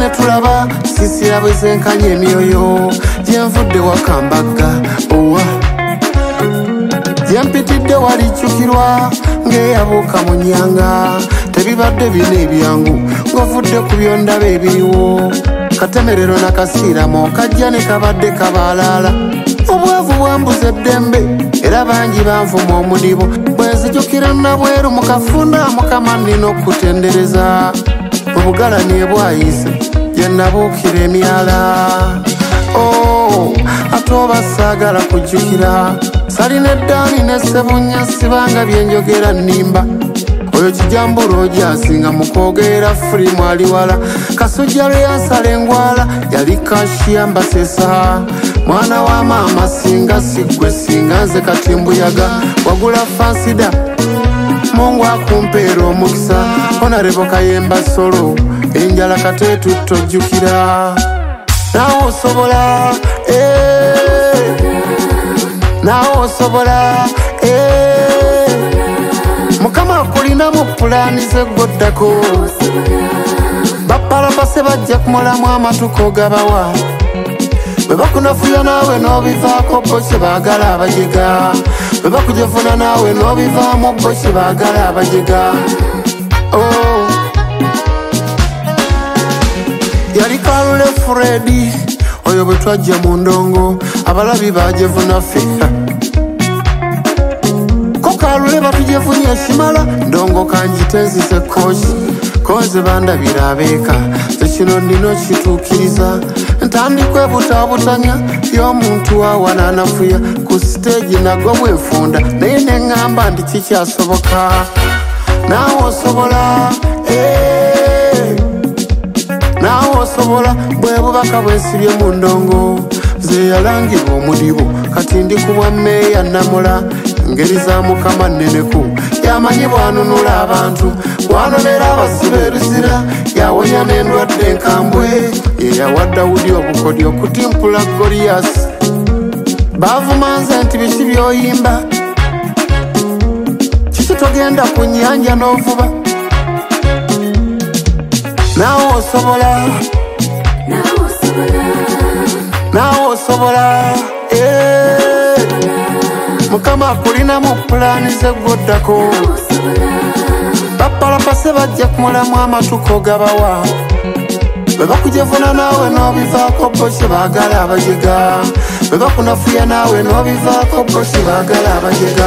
ne tulaba sisira bwe zenkanya emyoyo gyenvudde wakambaga owa gyempitidde walijjukirwa ng'eyabuuka mu nnyanga tebibadde bina ebyangu ng'ovudde ku byondaba ebiriwo katemerero nakasiiramo kajja ne kabadde kabaalaala obwavu bwambuza eddembe era bangi banvuma omudibo bwenzijukira nabweru mu kafunda mukama nnina okutendereza obugalanie bwayise gye nabuukira emyala ate oba saagala kujjukira salina eddaani n'essebunya sibanga byenjogera nnimba oyo kijambula ojasinga mu kwogerera firimu ali wala kasujja lwe yansala engwala yali kashiya mbasesa mwana wa maama singa siggwe singa nze kati mbuyaga wagula fansida Mungu akumpeera omukisa Honorable Kayemba Solo enjala kateetuttojjukira nawe osobola nawe osobola mukama akulinamu pulaani zeggoddako bapalapase bajja kumulamu amatuko gabawa bwe bakunafuya naawe n'obivaako bo kye baagala abajega bwe bakujefuna naawe n'obivaamu bo kye baagala abajega yali Kalule Fredi oyo bwe twajja mu ndongo abalabi bajevuna ffe Kalule batujefunye ekimala ndongo kanjitenzise koki koze bandabira abeeka tekino nnina kituukiriza ntandikwebutabutanya y'omuntu awananafuya ku siteegi nagwo bwenfunda naye neŋŋamba nti kikyasoboka naawe osobola naawe osobola bwe bubaka bwensibye mu ndongo ze yalangibwa omudibo kati ndi ku bwa mmeeya Namula ngeri za mukama nneneku yamanyi bwanunula abantu bwanonera abasibe eruzira yawonya n'endwadde enkambwe yeyawa Dawudi obukodyo okutimpula Goliyasi bavumanze nti biki by'oyimba kiki togenda ku nnyanja n'ovuba naawe osobola naawe osobola mukama akulinamu pulaani zeggoddako bapalapase bajja kumulamu amatuko gabawa bwe bakujevuna naawe n'obivaako bo kye baagala abajega bwe bakunafuya naawe n'obivaako bo kye baagala abajega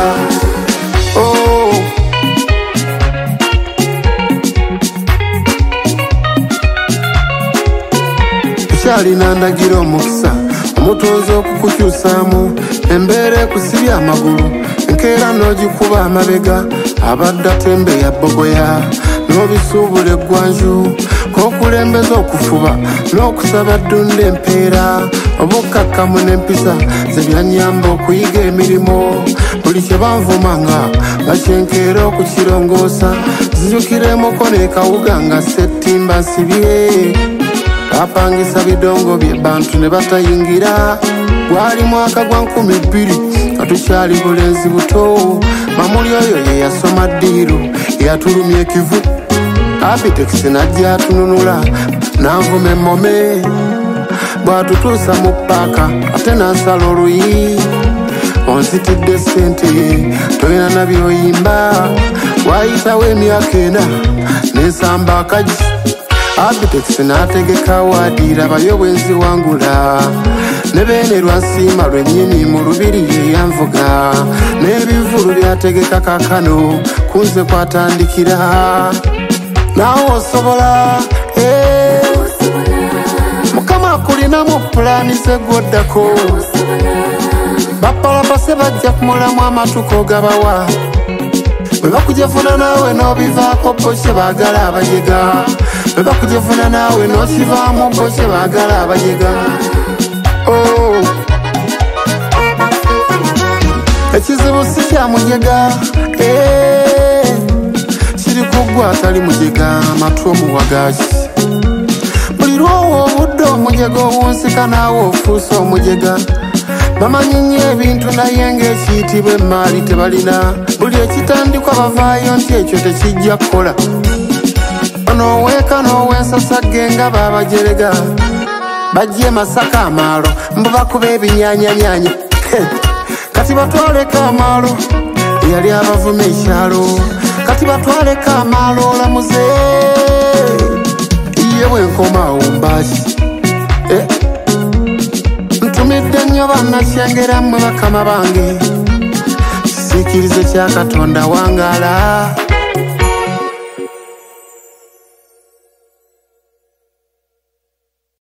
tukyalina ndagira omukisa omutonzi okukukyusaamu embeera ekusibya amagulu enkeera n'ogikuba amabega abadde atembeya bogoya n'obisuubula eggwanju k'okulembeza okufuba n'okusaba ddunda empeera obukkakkamu n'empisa ze byanyamba okuyiga emirimu buli kye banvumanga bakyenkeera okukirongoosa zijjukiremuko n'ekawuga nga settimba nsibye bapangisa bidongo bye bantu ne batayingira gwali mwaka gwa 2000 katukyali bulenzi buto mamuli oyo ye yasoma ddiiru yatulumya ekivu Abitex najja atununula nanvuma emmome bwatutuusa mu paaka ate nansala oluyi onzitidde ssente toyina nabyoyimba wayitawo emyaka 4 nensamba akagi Abitex n'ategeka waadiira bayo bwenzi wangula ne beene lwansiima lwennyini mu lubiri ye yanvuga n'ebivulu byategeka kakano kunze kwatandikira naawe osobola mukama akulinamu pulaani zeggoddako bapalapase bajja kumulamu amatuko gabawa bwe bakujevuna naawe n'obivaako bo kye baagala abajega bwe bakujevuna naawe n'okivaamu bo kye baagala abajega ekizibu si kya mujega kiri kuggwa atali mujega amatu omuwagaki buli lwowa obudde omujega owunsika naawe ofuusa omujega bamanyi nnyo ebintu naye ng'ekiyitibwa emmaali tebalina buli ekitandikwa bavaayo nti ekyo tekijja kukola n'oweeka n'owensasagge nga babajerega bajje Masaka amaalo mbu bakuba ebinyaanyamyaanya kati batwaleko amaalo yali abavuma ekyalo kati batwaleko amaalo olamuze ye bwenkomaawo mbaaki ntumidde nnyo bannakyengera mmwe bakama bange kisiikirize kya Katonda wangaala